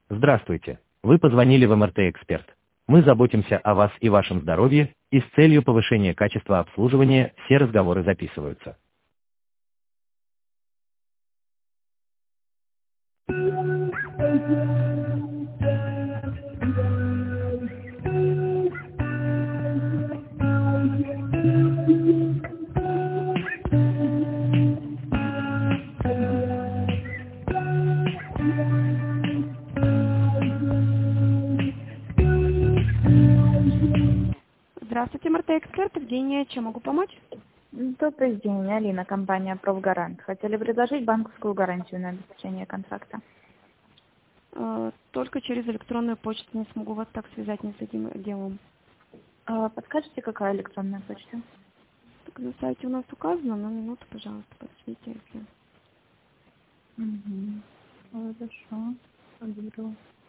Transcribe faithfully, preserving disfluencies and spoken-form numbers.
Здравствуйте. Вы позвонили в эм эр тэ Эксперт. Мы заботимся о вас и вашем здоровье, и с целью повышения качества обслуживания все разговоры записываются. Здравствуйте, эм эр тэ Эксперт. Евгения, чем могу помочь? Добрый день, Алина, компания «Профгарант». Хотели предложить банковскую гарантию на обеспечение контракта. Э, Только через электронную почту не смогу вас так связать не с этим делом. А подскажете, какая электронная почта? Так, на сайте у нас указано, но минуту, пожалуйста, подсветите, если... Угу. Хорошо. Подберу.